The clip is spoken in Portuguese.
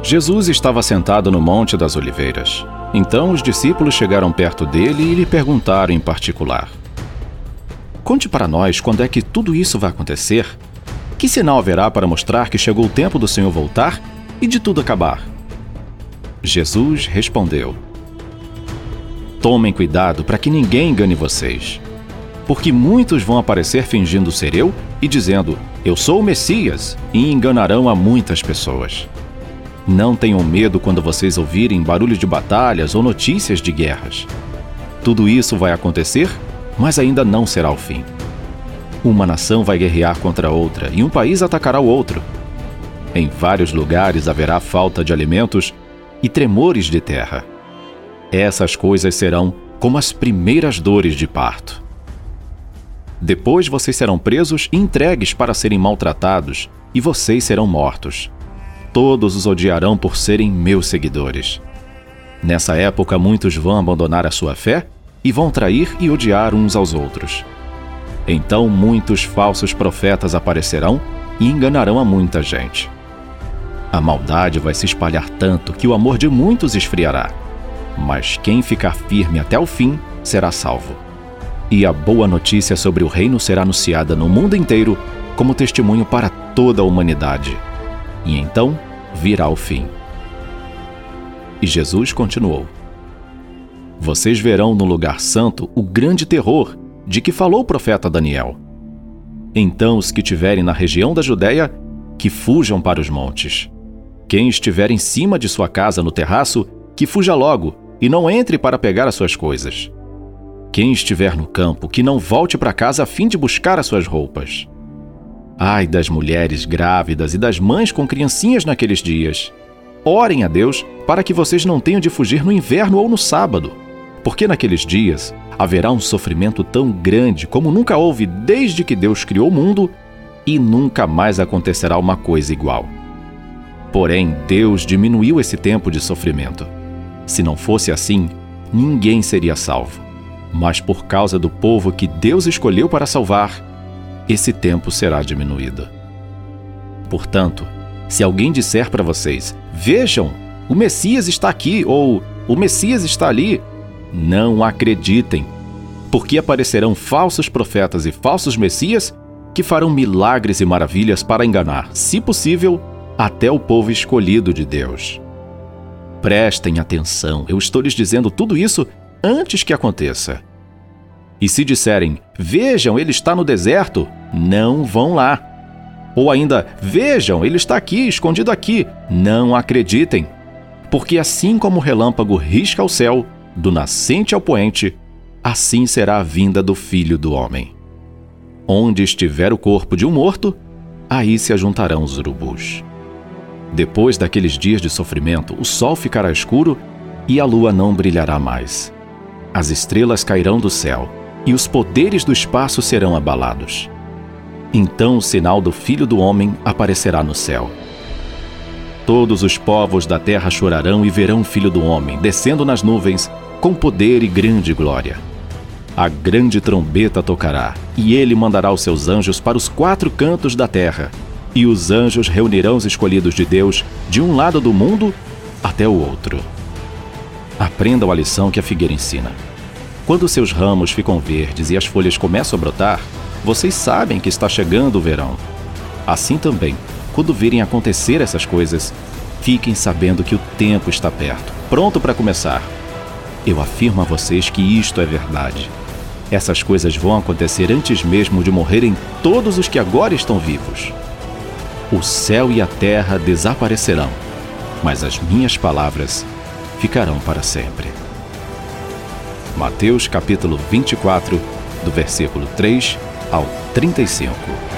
Jesus estava sentado no Monte das Oliveiras. Então os discípulos chegaram perto dele e lhe perguntaram em particular: "Conte para nós quando é que tudo isso vai acontecer? Que sinal haverá para mostrar que chegou o tempo do Senhor voltar e de tudo acabar?" Jesus respondeu: "Tomem cuidado para que ninguém engane vocês. Porque muitos vão aparecer fingindo ser eu e dizendo: 'Eu sou o Messias', e enganarão a muitas pessoas. Não tenham medo quando vocês ouvirem barulho de batalhas ou notícias de guerras. Tudo isso vai acontecer, mas ainda não será o fim. Uma nação vai guerrear contra outra e um país atacará o outro. Em vários lugares haverá falta de alimentos e tremores de terra. Essas coisas serão como as primeiras dores de parto. Depois vocês serão presos e entregues para serem maltratados, e vocês serão mortos. Todos os odiarão por serem meus seguidores. Nessa época, muitos vão abandonar a sua fé e vão trair e odiar uns aos outros. Então, muitos falsos profetas aparecerão e enganarão a muita gente. A maldade vai se espalhar tanto que o amor de muitos esfriará. Mas quem ficar firme até o fim será salvo. E a boa notícia sobre o reino será anunciada no mundo inteiro como testemunho para toda a humanidade. E então virá o fim." E Jesus continuou: "Vocês verão no lugar santo o grande terror de que falou o profeta Daniel. Então os que estiverem na região da Judéia, que fujam para os montes. Quem estiver em cima de sua casa no terraço, que fuja logo e não entre para pegar as suas coisas. Quem estiver no campo, que não volte para casa a fim de buscar as suas roupas. Ai das mulheres grávidas e das mães com criancinhas naqueles dias. Orem a Deus para que vocês não tenham de fugir no inverno ou no sábado, porque naqueles dias haverá um sofrimento tão grande como nunca houve desde que Deus criou o mundo, e nunca mais acontecerá uma coisa igual. Porém, Deus diminuiu esse tempo de sofrimento. Se não fosse assim, ninguém seria salvo. Mas por causa do povo que Deus escolheu para salvar, esse tempo será diminuído. Portanto, se alguém disser para vocês: 'Vejam, o Messias está aqui' ou 'o Messias está ali', não acreditem, porque aparecerão falsos profetas e falsos messias que farão milagres e maravilhas para enganar, se possível, até o povo escolhido de Deus. Prestem atenção, eu estou lhes dizendo tudo isso antes que aconteça. E se disserem: 'Vejam, ele está no deserto', não vão lá. Ou ainda: 'Vejam, ele está aqui, escondido aqui', não acreditem. Porque assim como o relâmpago risca o céu, do nascente ao poente, assim será a vinda do Filho do Homem. Onde estiver o corpo de um morto, aí se ajuntarão os urubus. Depois daqueles dias de sofrimento, o sol ficará escuro e a lua não brilhará mais. As estrelas cairão do céu e os poderes do espaço serão abalados. Então o sinal do Filho do Homem aparecerá no céu. Todos os povos da terra chorarão e verão o Filho do Homem descendo nas nuvens com poder e grande glória. A grande trombeta tocará, e ele mandará os seus anjos para os 4 cantos da terra, e os anjos reunirão os escolhidos de Deus de um lado do mundo até o outro. Aprendam a lição que a figueira ensina. Quando seus ramos ficam verdes e as folhas começam a brotar, vocês sabem que está chegando o verão. Assim também, quando virem acontecer essas coisas, fiquem sabendo que o tempo está perto, pronto para começar. Eu afirmo a vocês que isto é verdade. Essas coisas vão acontecer antes mesmo de morrerem todos os que agora estão vivos. O céu e a terra desaparecerão, mas as minhas palavras ficarão para sempre. Mateus capítulo 24, do versículo 3 ao 35.